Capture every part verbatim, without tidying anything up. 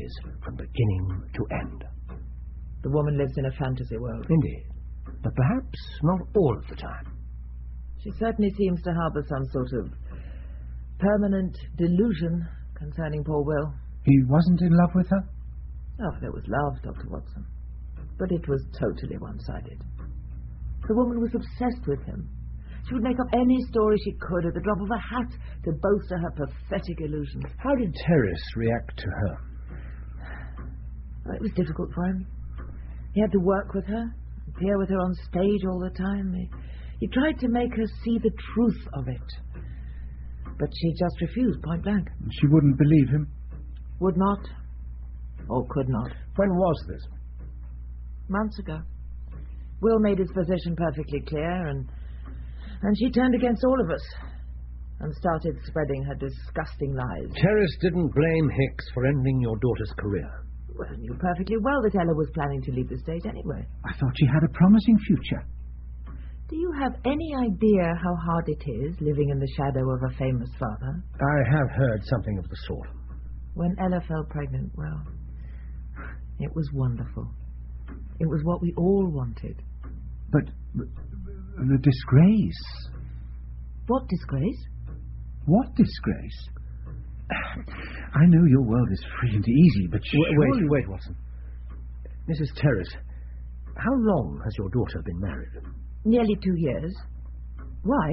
stories from beginning to end. The woman lives in a fantasy world. Indeed. But perhaps not all of the time. She certainly seems to harbour some sort of permanent delusion concerning poor Will. He wasn't in love with her? Oh, there was love, Doctor Watson. But it was totally one-sided. The woman was obsessed with him. She would make up any story she could at the drop of a hat to bolster her pathetic illusions. How did Terrace react to her? Well, it was difficult for him. He had to work with her, appear with her on stage all the time. He, he tried to make her see the truth of it. But she just refused, point blank. She wouldn't believe him? Would not. Or could not. When was this? Months ago. Will made his position perfectly clear, and and she turned against all of us and started spreading her disgusting lies. Terrace didn't blame Hicks for ending your daughter's career. Well, knew perfectly well that Ella was planning to leave the stage anyway. I thought she had a promising future. Do you have any idea how hard it is living in the shadow of a famous father? I have heard something of the sort. When Ella fell pregnant, well, it was wonderful. It was what we all wanted. But, but the disgrace... What disgrace? What disgrace? I know your world is free and easy, but surely... Wait, wait, wait, Watson. Missus Terrace, how long has your daughter been married? Nearly two years. Why?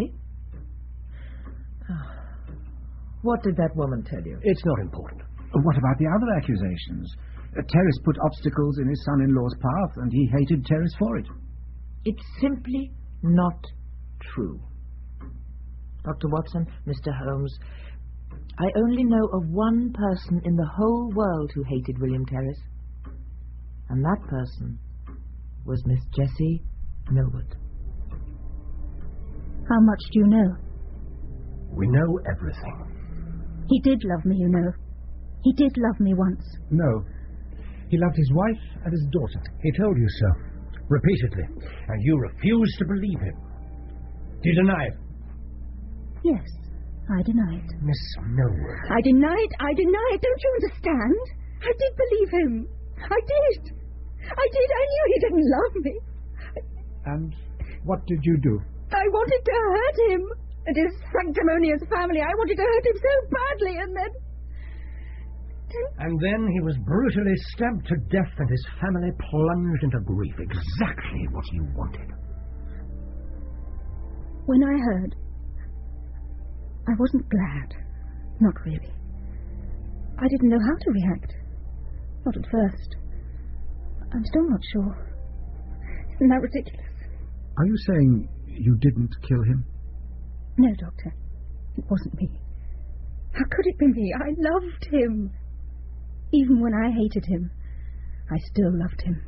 Oh. What did that woman tell you? It's not important. What about the other accusations? Uh, Terrace put obstacles in his son-in-law's path, and he hated Terrace for it. It's simply not true. Doctor Watson, Mister Holmes, I only know of one person in the whole world who hated William Terrace. And that person was Miss Jessie Millward. How much do you know? We know everything. He did love me, you know. He did love me once. No. He loved his wife and his daughter. He told you so. Repeatedly. And you refused to believe him. Do you deny it? Yes, I deny it. Miss Millward. I deny it, I deny it. Don't you understand? I did believe him. I did. I did. I knew he didn't love me. And what did you do? I wanted to hurt him. And his sanctimonious family. I wanted to hurt him so badly, and then... And then he was brutally stabbed to death and his family plunged into grief. Exactly what you wanted. When I heard, I wasn't glad. Not really. I didn't know how to react. Not at first. I'm still not sure. Isn't that ridiculous? Are you saying you didn't kill him? No, Doctor. It wasn't me. How could it be me? I loved him. Even when I hated him, I still loved him.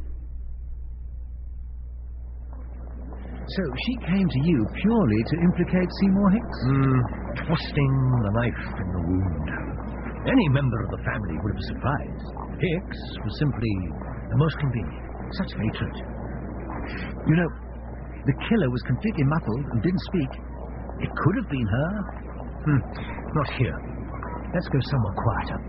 So she came to you purely to implicate Seymour Hicks? Mm, twisting the knife in the wound. Any member of the family would have surprised. Hicks was simply the most convenient. Such hatred. You know, the killer was completely muffled and didn't speak. It could have been her. Hmm, not here. Let's go somewhere quieter.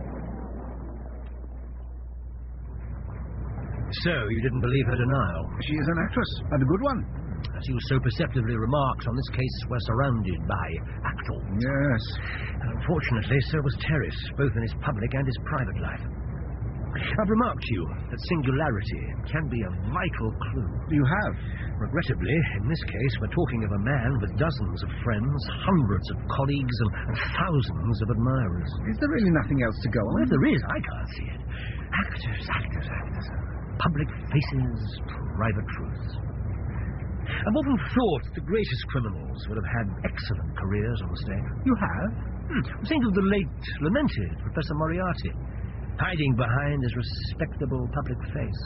So, you didn't believe her denial? She is an actress, and a good one. As you so perceptively remarked, on this case we're surrounded by actors. Yes. And unfortunately, so was Terrace, both in his public and his private life. I've remarked to you that singularity can be a vital clue. You have? Regrettably, in this case, we're talking of a man with dozens of friends, hundreds of colleagues, and, and thousands of admirers. Is there really nothing else to go on? Well, if there is, I can't see it. Actors, actors, actors. Public faces, private truths. I've often thought the greatest criminals would have had excellent careers on the stage. You have? Hmm. Think of the late, lamented Professor Moriarty, hiding behind his respectable public face.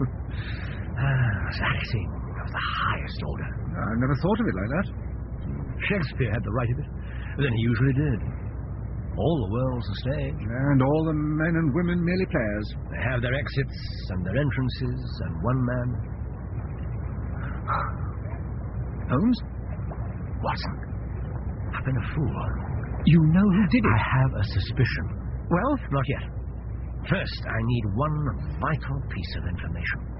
ah, acting of the highest order. I never thought of it like that. Shakespeare had the right of it, but then he usually did. All the world's a stage. And all the men and women merely players. They have their exits and their entrances, and one man... Holmes? Watson, I've been a fool. You know who did it? I have a suspicion. Well? Not yet. First, I need one vital piece of information.